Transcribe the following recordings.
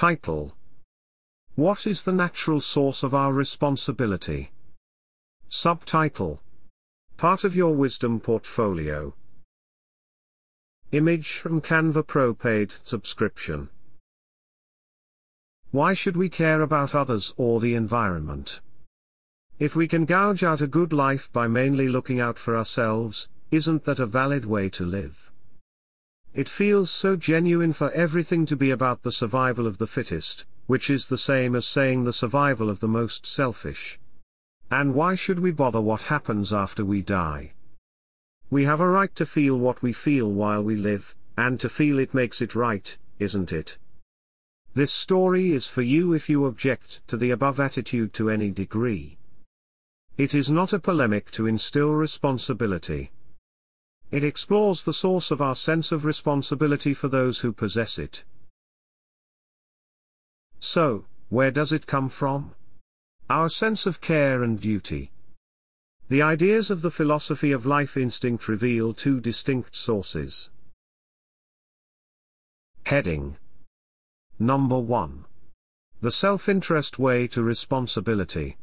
Title: What is the natural source of our responsibility? Subtitle: Part of your wisdom portfolio. Image from Canva Pro paid subscription. Why should we care about others or the environment? If we can gouge out a good life by mainly looking out for ourselves, isn't that a valid way to live? It feels so genuine for everything to be about the survival of the fittest, which is the same as saying the survival of the most selfish. And why should we bother what happens after we die? We have a right to feel what we feel while we live, and to feel it makes it right, isn't it? This story is for you if you object to the above attitude to any degree. It is not a polemic to instill responsibility. It explores the source of our sense of responsibility for those who possess it. So, where does it come from? Our sense of care and duty. The ideas of the philosophy of life instinct reveal two distinct sources. Heading: Number 1. The self-interest way to responsibility.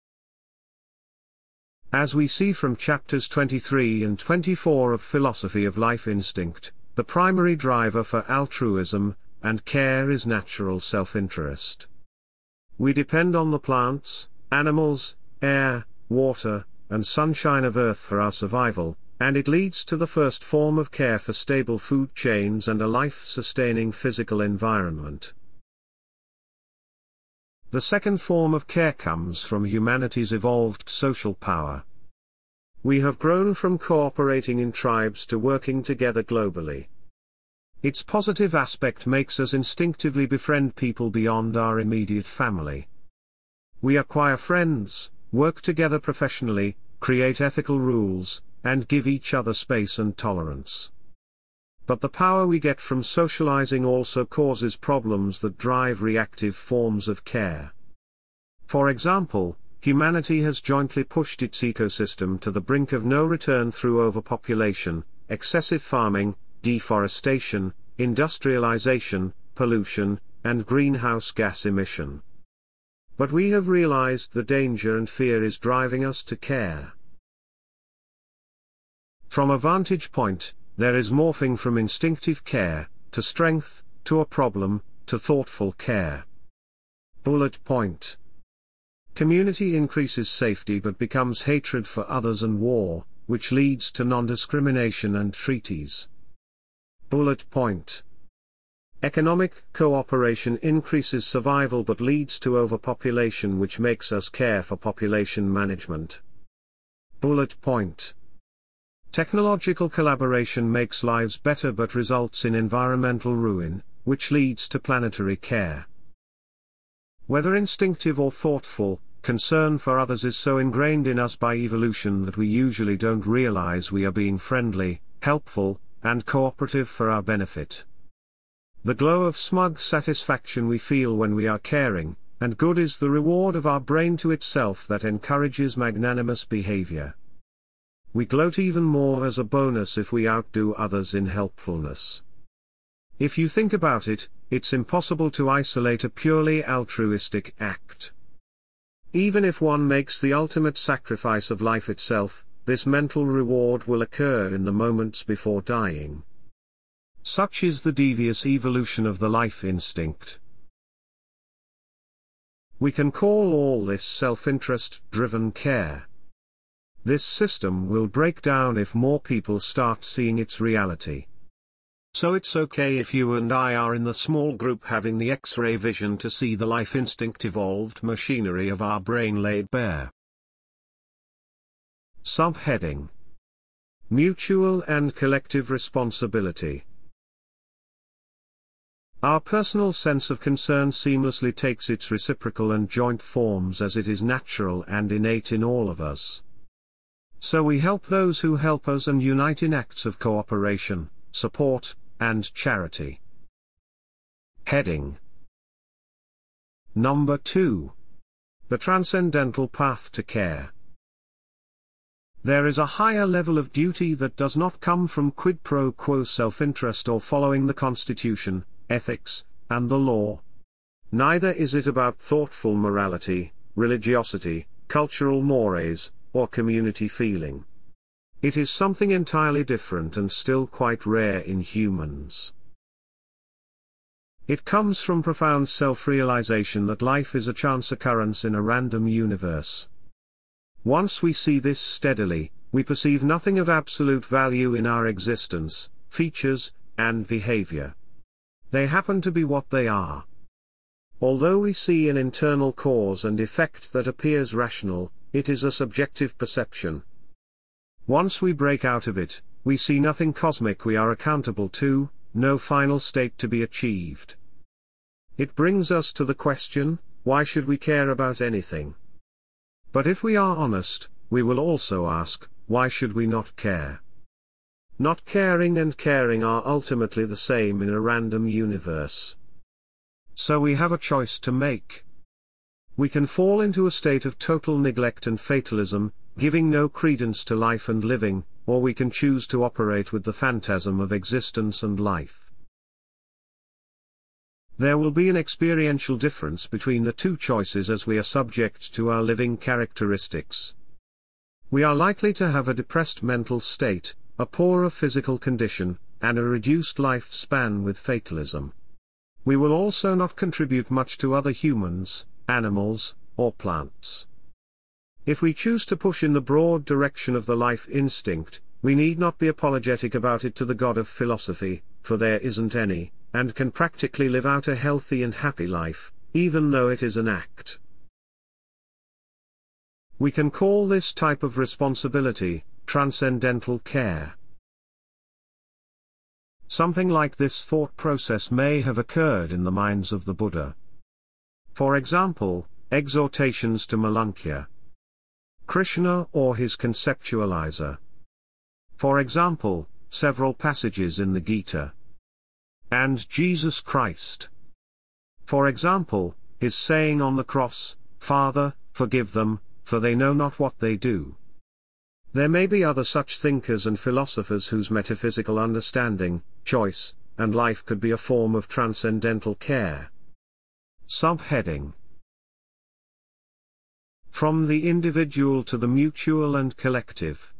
As we see from chapters 23 and 24 of Philosophy of Life Instinct, the primary driver for altruism and care is natural self-interest. We depend on the plants, animals, air, water, and sunshine of Earth for our survival, and it leads to the first form of care for stable food chains and a life-sustaining physical environment. The second form of care comes from humanity's evolved social power. We have grown from cooperating in tribes to working together globally. Its positive aspect makes us instinctively befriend people beyond our immediate family. We acquire friends, work together professionally, create ethical rules, and give each other space and tolerance. But the power we get from socializing also causes problems that drive reactive forms of care. For example, humanity has jointly pushed its ecosystem to the brink of no return through overpopulation, excessive farming, deforestation, industrialization, pollution, and greenhouse gas emission. But we have realized the danger and fear is driving us to care. From a vantage point, there is morphing from instinctive care, to strength, to a problem, to thoughtful care. Bullet point. Community increases safety but becomes hatred for others and war, which leads to non-discrimination and treaties. Bullet point. Economic cooperation increases survival but leads to overpopulation, which makes us care for population management. Bullet point. Technological collaboration makes lives better but results in environmental ruin, which leads to planetary care. Whether instinctive or thoughtful, concern for others is so ingrained in us by evolution that we usually don't realize we are being friendly, helpful, and cooperative for our benefit. The glow of smug satisfaction we feel when we are caring and good is the reward of our brain to itself that encourages magnanimous behavior. We gloat even more as a bonus if we outdo others in helpfulness. If you think about it, it's impossible to isolate a purely altruistic act. Even if one makes the ultimate sacrifice of life itself, this mental reward will occur in the moments before dying. Such is the devious evolution of the life instinct. We can call all this self-interest-driven care. This system will break down if more people start seeing its reality. So it's okay if you and I are in the small group having the X-ray vision to see the life instinct evolved machinery of our brain laid bare. Subheading: Mutual and collective responsibility. Our personal sense of concern seamlessly takes its reciprocal and joint forms as it is natural and innate in all of us. So we help those who help us and unite in acts of cooperation, support, and charity. Heading: Number 2. The Transcendental Path to Care. There is a higher level of duty that does not come from quid pro quo self-interest or following the Constitution, ethics, and the law. Neither is it about thoughtful morality, religiosity, cultural mores, or community feeling. It is something entirely different and still quite rare in humans. It comes from profound self-realization that life is a chance occurrence in a random universe. Once we see this steadily, we perceive nothing of absolute value in our existence, features, and behavior. They happen to be what they are. Although we see an internal cause and effect that appears rational, it is a subjective perception. Once we break out of it, we see nothing cosmic we are accountable to, no final state to be achieved. It brings us to the question, why should we care about anything? But if we are honest, we will also ask, why should we not care? Not caring and caring are ultimately the same in a random universe. So we have a choice to make. We can fall into a state of total neglect and fatalism, giving no credence to life and living, or we can choose to operate with the phantasm of existence and life. There will be an experiential difference between the two choices as we are subject to our living characteristics. We are likely to have a depressed mental state, a poorer physical condition, and a reduced lifespan with fatalism. We will also not contribute much to other humans, animals, or plants. If we choose to push in the broad direction of the life instinct, we need not be apologetic about it to the God of philosophy, for there isn't any, and can practically live out a healthy and happy life, even though it is an act. We can call this type of responsibility, transcendental care. Something like this thought process may have occurred in the minds of the Buddha. For example, exhortations to Malonkya. Krishna or his conceptualizer. For example, several passages in the Gita. And Jesus Christ. For example, his saying on the cross, "Father, forgive them, for they know not what they do." There may be other such thinkers and philosophers whose metaphysical understanding, choice, and life could be a form of transcendental care. Subheading: From the individual to the mutual and collective.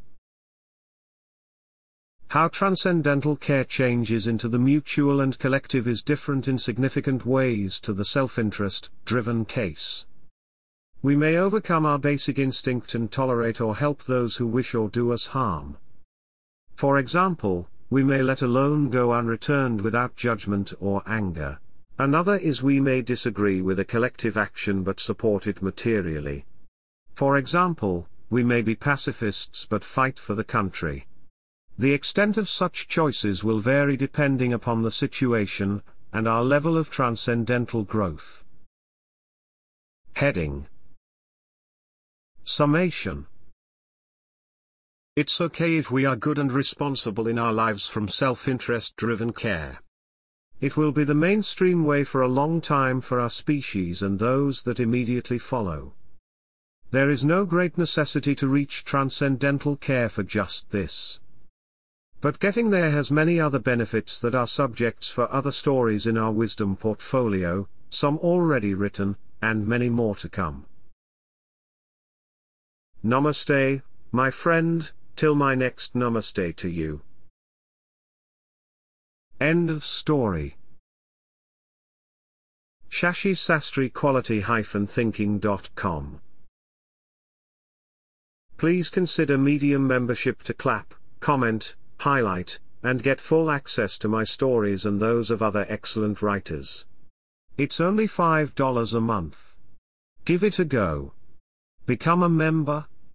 How transcendental care changes into the mutual and collective is different in significant ways to the self-interest-driven case. We may overcome our basic instinct and tolerate or help those who wish or do us harm. For example, we may let a loan go unreturned without judgment or anger. Another is we may disagree with a collective action but support it materially. For example, we may be pacifists but fight for the country. The extent of such choices will vary depending upon the situation, and our level of transcendental growth. Heading: Summation. It's okay if we are good and responsible in our lives from self-interest-driven care. It will be the mainstream way for a long time for our species and those that immediately follow. There is no great necessity to reach transcendental care for just this. But getting there has many other benefits that are subjects for other stories in our wisdom portfolio, some already written, and many more to come. Namaste, my friend, till my next namaste to you. End of story. Shashi Sastry Quality-Thinking.com. Please consider Medium membership to clap, comment, highlight, and get full access to my stories and those of other excellent writers. It's only $5 a month. Give it a go. Become a member,